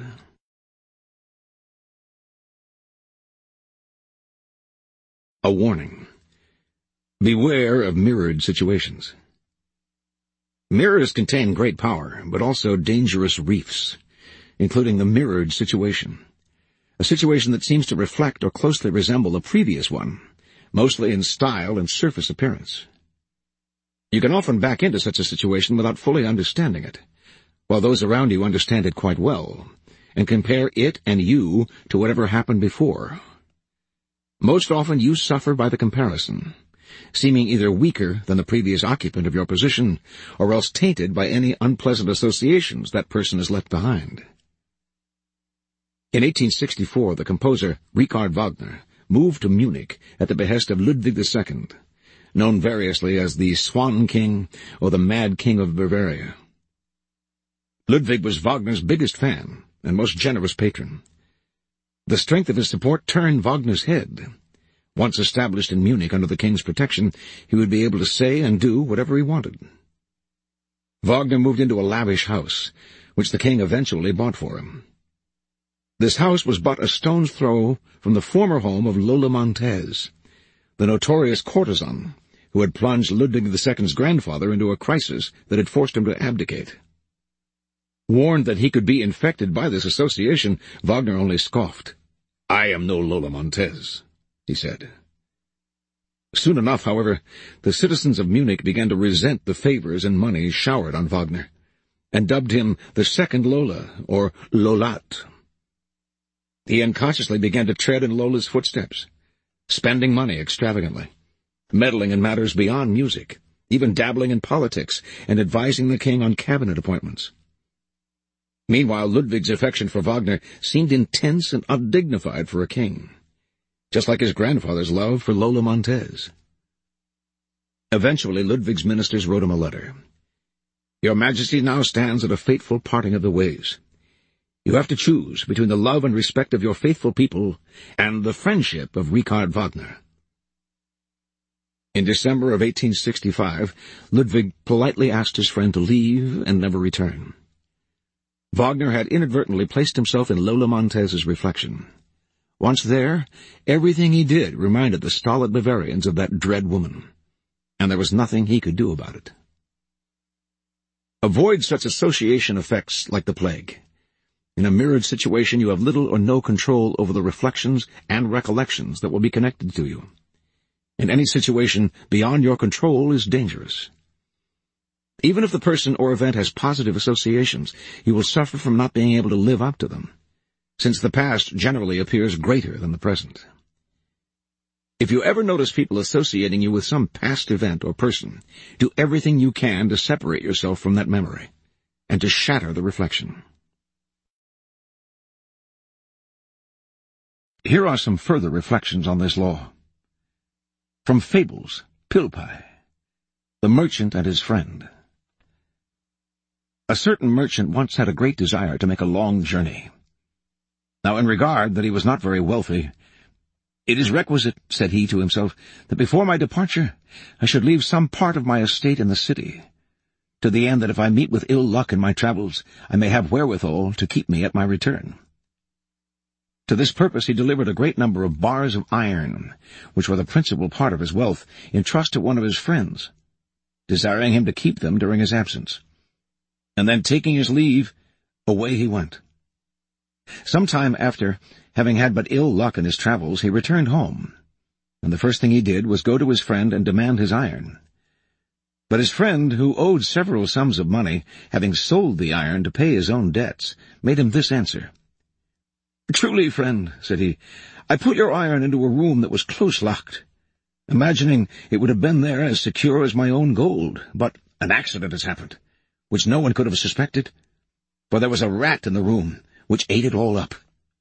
A warning. Beware of mirrored situations. Mirrors contain great power, but also dangerous reefs, including the mirrored situation. A situation that seems to reflect or closely resemble the previous one, mostly in style and surface appearance. You can often back into such a situation without fully understanding it, while those around you understand it quite well, and compare it and you to whatever happened before. Most often you suffer by the comparison, seeming either weaker than the previous occupant of your position, or else tainted by any unpleasant associations that person has left behind. In 1864, the composer Richard Wagner moved to Munich at the behest of Ludwig II, known variously as the Swan King or the Mad King of Bavaria. Ludwig was Wagner's biggest fan and most generous patron. The strength of his support turned Wagner's head. Once established in Munich under the king's protection, he would be able to say and do whatever he wanted. Wagner moved into a lavish house, which the king eventually bought for him. This house was but a stone's throw from the former home of Lola Montez, the notorious courtesan who had plunged Ludwig II's grandfather into a crisis that had forced him to abdicate. Warned that he could be infected by this association, Wagner only scoffed. "I am no Lola Montez," he said. Soon enough, however, the citizens of Munich began to resent the favors and money showered on Wagner, and dubbed him the Second Lola, or Lolat. He unconsciously began to tread in Lola's footsteps, spending money extravagantly, meddling in matters beyond music, even dabbling in politics and advising the king on cabinet appointments. Meanwhile, Ludwig's affection for Wagner seemed intense and undignified for a king, just like his grandfather's love for Lola Montez. Eventually, Ludwig's ministers wrote him a letter. "Your Majesty now stands at a fateful parting of the ways. You have to choose between the love and respect of your faithful people and the friendship of Richard Wagner." In December of 1865, Ludwig politely asked his friend to leave and never return. Wagner had inadvertently placed himself in Lola Montez's reflection. Once there, everything he did reminded the stolid Bavarians of that dread woman. and there was nothing he could do about it. Avoid such association effects like the plague. In a mirrored situation, you have little or no control over the reflections and recollections that will be connected to you. In any situation beyond your control is dangerous. Even if the person or event has positive associations, you will suffer from not being able to live up to them, since the past generally appears greater than the present. If you ever notice people associating you with some past event or person, do everything you can to separate yourself from that memory, and to shatter the reflection. Here are some further reflections on this law. From Fables, Pilpay, the Merchant and His Friend. A certain merchant once had a great desire to make a long journey. Now, in regard that he was not very wealthy, "It is requisite," said he to himself, "that before my departure I should leave some part of my estate in the city, to the end that if I meet with ill luck in my travels, I may have wherewithal to keep me at my return." To this purpose he delivered a great number of bars of iron, which were the principal part of his wealth, in trust to one of his friends, desiring him to keep them during his absence. And then, taking his leave, away he went. Some time after, having had but ill luck in his travels, he returned home, and the first thing he did was go to his friend and demand his iron. But his friend, who owed several sums of money, having sold the iron to pay his own debts, made him this answer. "Truly, friend," said he, "I put your iron into a room that was close-locked, imagining it would have been there as secure as my own gold, but an accident has happened, which no one could have suspected, for there was a rat in the room, which ate it all up."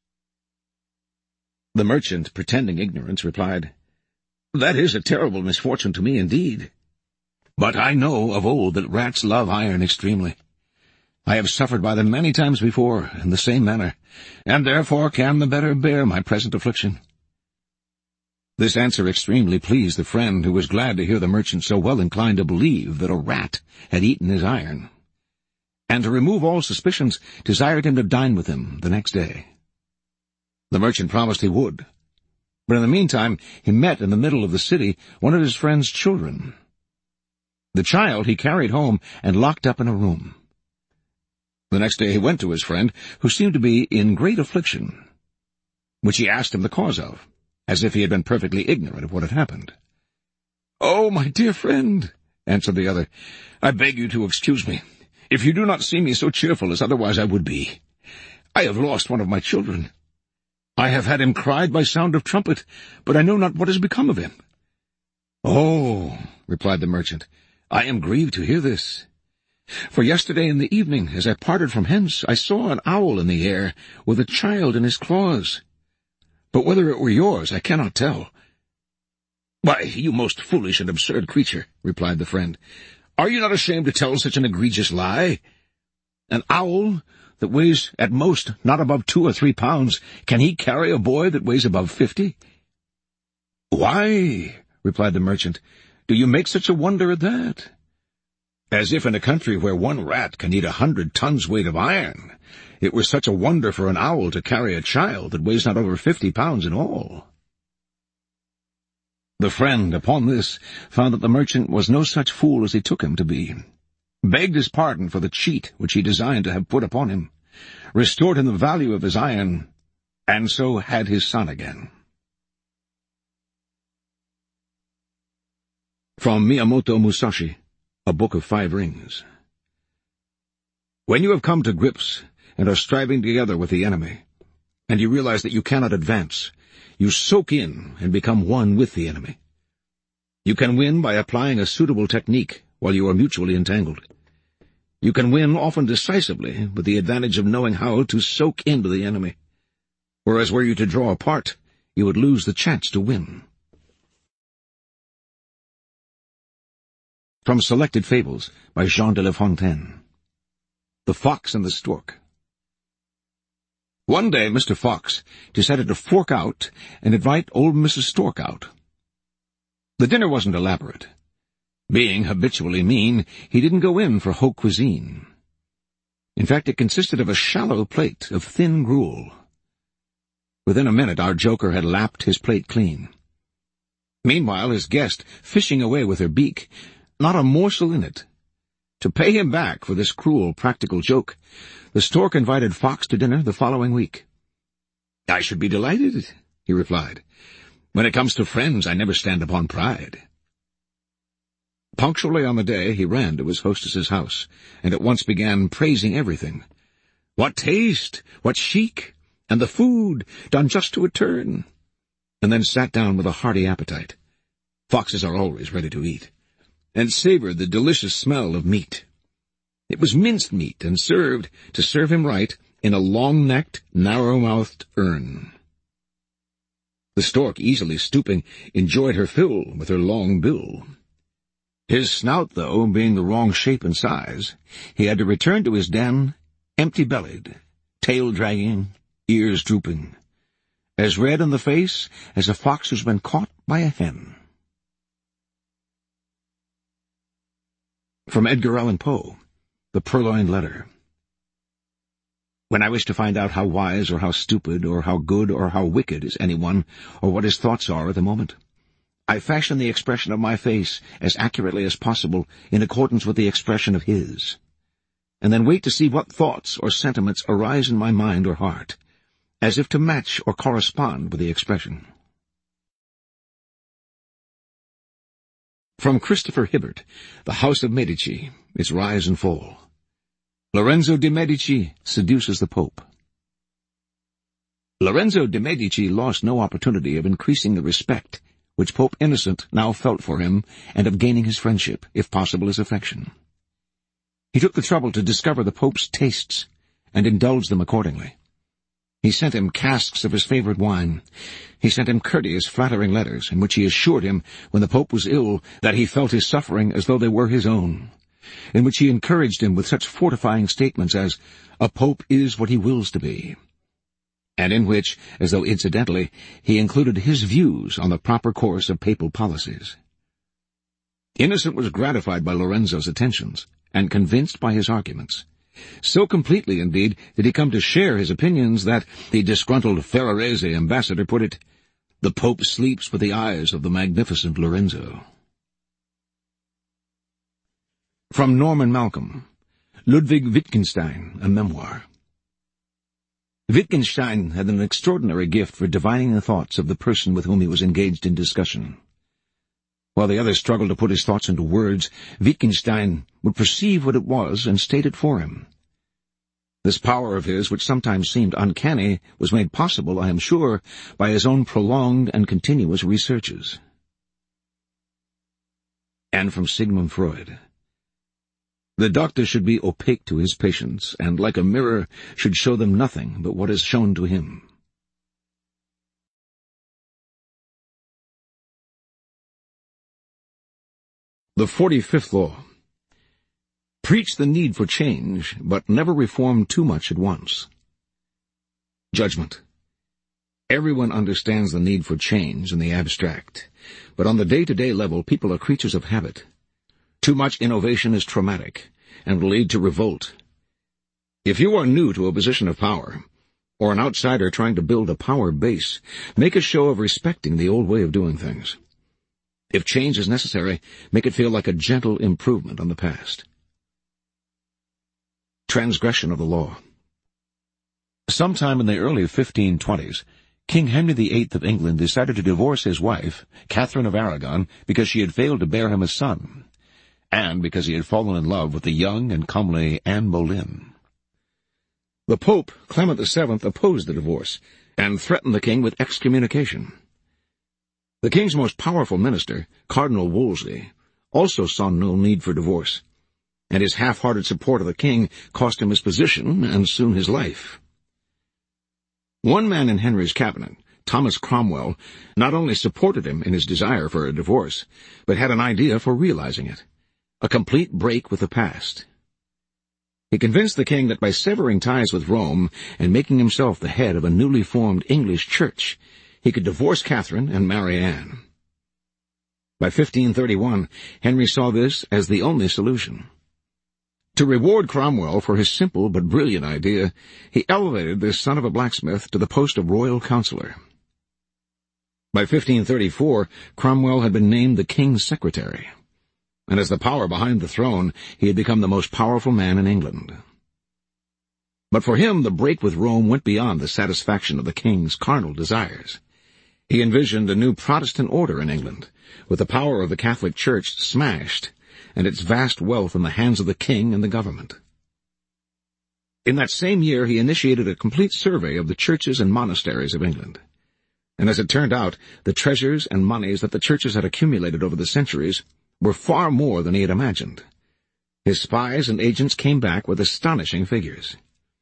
The merchant, pretending ignorance, replied, "That is a terrible misfortune to me indeed. But I know of old that rats love iron extremely. I have suffered by them many times before, in the same manner, and therefore can the better bear my present affliction." This answer extremely pleased the friend, who was glad to hear the merchant so well inclined to believe that a rat had eaten his iron, and to remove all suspicions, desired him to dine with him the next day. The merchant promised he would, but in the meantime he met in the middle of the city one of his friend's children. The child he carried home and locked up in a room. The next day he went to his friend, who seemed to be in great affliction, which he asked him the cause of, as if he had been perfectly ignorant of what had happened. "Oh, my dear friend," answered the other, "I beg you to excuse me, if you do not see me so cheerful as otherwise I would be. I have lost one of my children. I have had him cried by sound of trumpet, but I know not what has become of him." "Oh," replied the merchant, "I am grieved to hear this. For yesterday in the evening, as I parted from hence, I saw an owl in the air, with a child in his claws. But whether it were yours, I cannot tell." "Why, you most foolish and absurd creature," replied the friend, "are you not ashamed to tell such an egregious lie? An owl that weighs at most not above 2 or 3 pounds, can he carry a boy that weighs above 50? "Why," replied the merchant, "do you make such a wonder at that? As if in a country where one rat can eat 100 tons weight of iron, it were such a wonder for an owl to carry a child that weighs not over 50 pounds in all." The friend, upon this, found that the merchant was no such fool as he took him to be, begged his pardon for the cheat which he designed to have put upon him, restored him the value of his iron, and so had his son again. From Miyamoto Musashi, A Book of 5 Rings. When you have come to grips and are striving together with the enemy, and you realize that you cannot advance, you soak in and become one with the enemy. You can win by applying a suitable technique while you are mutually entangled. You can win often decisively with the advantage of knowing how to soak into the enemy, whereas were you to draw apart, you would lose the chance to win. From Selected Fables by Jean de La Fontaine. The Fox and the Stork. One day Mr. Fox decided to fork out and invite old Mrs. Stork out. The dinner wasn't elaborate. Being habitually mean, he didn't go in for haute cuisine. In fact, it consisted of a shallow plate of thin gruel. Within a minute our joker had lapped his plate clean. Meanwhile, his guest fishing away with her beak, not a morsel in it. To pay him back for this cruel practical joke, the stork invited Fox to dinner the following week. "I should be delighted," he replied. "When it comes to friends, I never stand upon pride." Punctually on the day, he ran to his hostess's house, and at once began praising everything. "What taste! What chic! And the food, done just to a turn!" And then sat down with a hearty appetite. Foxes are always ready to eat, and savored the delicious smell of meat. It was minced meat, and served, to serve him right, in a long-necked, narrow-mouthed urn. The stork, easily stooping, enjoyed her fill with her long bill. His snout, though, being the wrong shape and size, he had to return to his den empty-bellied, tail dragging, ears drooping, as red in the face as a fox who's been caught by a hen. From Edgar Allan Poe, The Purloined Letter. When I wish to find out how wise or how stupid or how good or how wicked is anyone, or what his thoughts are at the moment, I fashion the expression of my face as accurately as possible in accordance with the expression of his, and then wait to see what thoughts or sentiments arise in my mind or heart, as if to match or correspond with the expression. From Christopher Hibbert, The House of Medici, Its Rise and Fall. Lorenzo de' Medici seduces the Pope. Lorenzo de' Medici lost no opportunity of increasing the respect which Pope Innocent now felt for him, and of gaining his friendship, if possible his affection. He took the trouble to discover the Pope's tastes, and indulged them accordingly. He sent him casks of his favorite wine. He sent him courteous, flattering letters, in which he assured him, when the Pope was ill, that he felt his suffering as though they were his own, in which he encouraged him with such fortifying statements as, "A Pope is what he wills to be," and in which, as though incidentally, he included his views on the proper course of papal policies. Innocent was gratified by Lorenzo's attentions, and convinced by his arguments. So completely, indeed, did he come to share his opinions that, the disgruntled Ferrarese ambassador put it, "The Pope sleeps with the eyes of the magnificent Lorenzo." From Norman Malcolm, Ludwig Wittgenstein, a Memoir. Wittgenstein had an extraordinary gift for divining the thoughts of the person with whom he was engaged in discussion. While the other struggled to put his thoughts into words, Wittgenstein would perceive what it was and state it for him. This power of his, which sometimes seemed uncanny, was made possible, I am sure, by his own prolonged and continuous researches. And from Sigmund Freud. The doctor should be opaque to his patients, and, like a mirror, should show them nothing but what is shown to him. The 45th Law. Preach the need for change, but never reform too much at once. Judgment. Everyone understands the need for change in the abstract, but on the day-to-day level people are creatures of habit. Too much innovation is traumatic, and will lead to revolt. If you are new to a position of power, or an outsider trying to build a power base, make a show of respecting the old way of doing things. If change is necessary, make it feel like a gentle improvement on the past. Transgression of the law. Sometime in the early 1520s, King Henry VIII of England decided to divorce his wife, Catherine of Aragon, because she had failed to bear him a son, and because he had fallen in love with the young and comely Anne Boleyn. The Pope, Clement VII, opposed the divorce, and threatened the king with excommunication. The king's most powerful minister, Cardinal Wolsey, also saw no need for divorce, and his half-hearted support of the king cost him his position and soon his life. One man in Henry's cabinet, Thomas Cromwell, not only supported him in his desire for a divorce, but had an idea for realizing it, a complete break with the past. He convinced the king that by severing ties with Rome and making himself the head of a newly formed English church, he could divorce Catherine and marry Anne. By 1531, Henry saw this as the only solution. To reward Cromwell for his simple but brilliant idea, he elevated this son of a blacksmith to the post of royal counselor. By 1534, Cromwell had been named the king's secretary, and as the power behind the throne, he had become the most powerful man in England. But for him, the break with Rome went beyond the satisfaction of the king's carnal desires. He envisioned a new Protestant order in England, with the power of the Catholic Church smashed, and its vast wealth in the hands of the king and the government. In that same year, he initiated a complete survey of the churches and monasteries of England. And as it turned out, the treasures and monies that the churches had accumulated over the centuries were far more than he had imagined. His spies and agents came back with astonishing figures.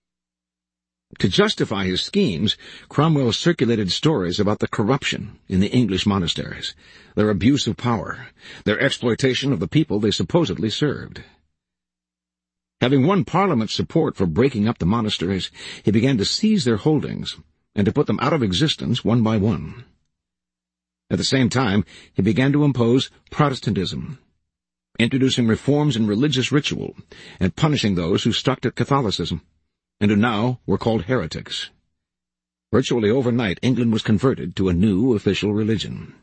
To justify his schemes, Cromwell circulated stories about the corruption in the English monasteries, their abuse of power, their exploitation of the people they supposedly served. Having won Parliament's support for breaking up the monasteries, he began to seize their holdings and to put them out of existence one by one. At the same time, he began to impose Protestantism, introducing reforms in religious ritual and punishing those who stuck to Catholicism, and who now were called heretics. Virtually overnight, England was converted to a new official religion.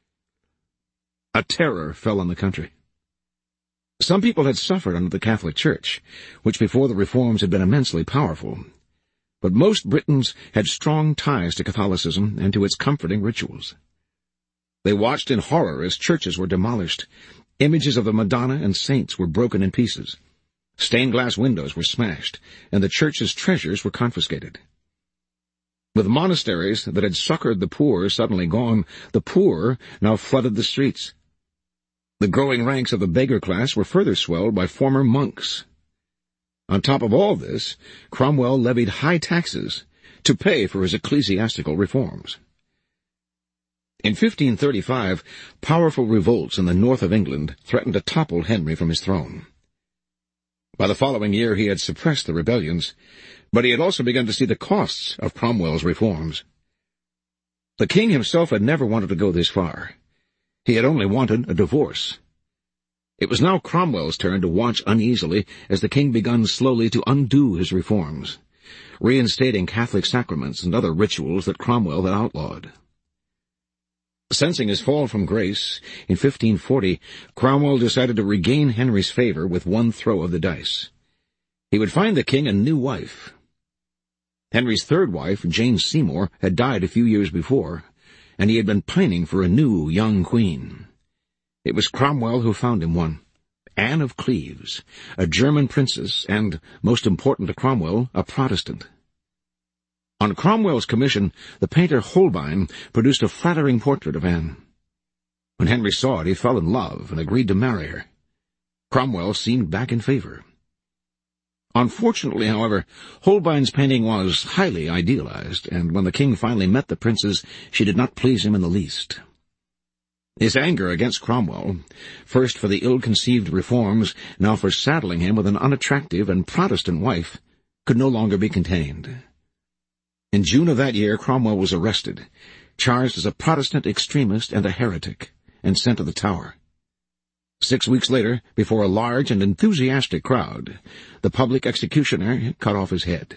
A terror fell on the country. Some people had suffered under the Catholic Church, which before the reforms had been immensely powerful, but most Britons had strong ties to Catholicism and to its comforting rituals. They watched in horror as churches were demolished, images of the Madonna and saints were broken in pieces, stained-glass windows were smashed, and the church's treasures were confiscated. With monasteries that had succored the poor suddenly gone, the poor now flooded the streets. The growing ranks of the beggar class were further swelled by former monks. On top of all this, Cromwell levied high taxes to pay for his ecclesiastical reforms. In 1535, powerful revolts in the north of England threatened to topple Henry from his throne. By the following year he had suppressed the rebellions, but he had also begun to see the costs of Cromwell's reforms. The king himself had never wanted to go this far. He had only wanted a divorce. It was now Cromwell's turn to watch uneasily as the king began slowly to undo his reforms, reinstating Catholic sacraments and other rituals that Cromwell had outlawed. Sensing his fall from grace, in 1540, Cromwell decided to regain Henry's favor with one throw of the dice. He would find the king a new wife. Henry's third wife, Jane Seymour, had died a few years before, and he had been pining for a new young queen. It was Cromwell who found him one, Anne of Cleves, a German princess and, most important to Cromwell, a Protestant. On Cromwell's commission, the painter Holbein produced a flattering portrait of Anne. When Henry saw it, he fell in love and agreed to marry her. Cromwell seemed back in favor. Unfortunately, however, Holbein's painting was highly idealized, and when the king finally met the princess, she did not please him in the least. His anger against Cromwell, first for the ill-conceived reforms, now for saddling him with an unattractive and Protestant wife, could no longer be contained. In June of that year, Cromwell was arrested, charged as a Protestant extremist and a heretic, and sent to the Tower. 6 weeks later, before a large and enthusiastic crowd, the public executioner cut off his head.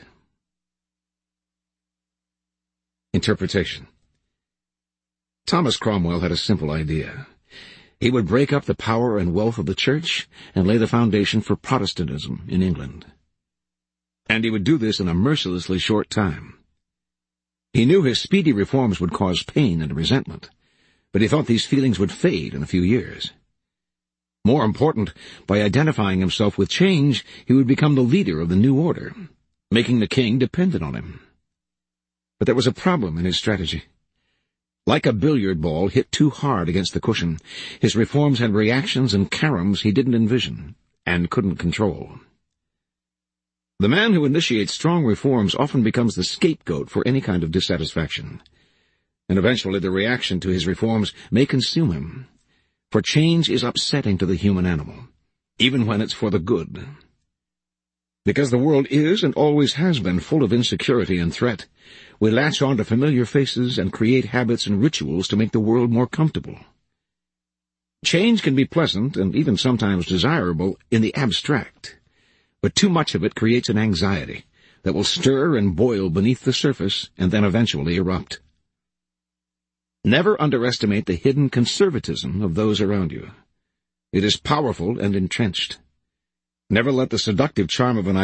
Interpretation. Thomas Cromwell had a simple idea. He would break up the power and wealth of the Church and lay the foundation for Protestantism in England. And he would do this in a mercilessly short time. He knew his speedy reforms would cause pain and resentment, but he thought these feelings would fade in a few years. More important, by identifying himself with change, he would become the leader of the new order, making the king dependent on him. But there was a problem in his strategy. Like a billiard ball hit too hard against the cushion, his reforms had reactions and caroms he didn't envision and couldn't control. The man who initiates strong reforms often becomes the scapegoat for any kind of dissatisfaction, and eventually the reaction to his reforms may consume him, for change is upsetting to the human animal, even when it's for the good. Because the world is and always has been full of insecurity and threat, we latch on to familiar faces and create habits and rituals to make the world more comfortable. Change can be pleasant and even sometimes desirable in the abstract, but too much of it creates an anxiety that will stir and boil beneath the surface and then eventually erupt. Never underestimate the hidden conservatism of those around you. It is powerful and entrenched. Never let the seductive charm of an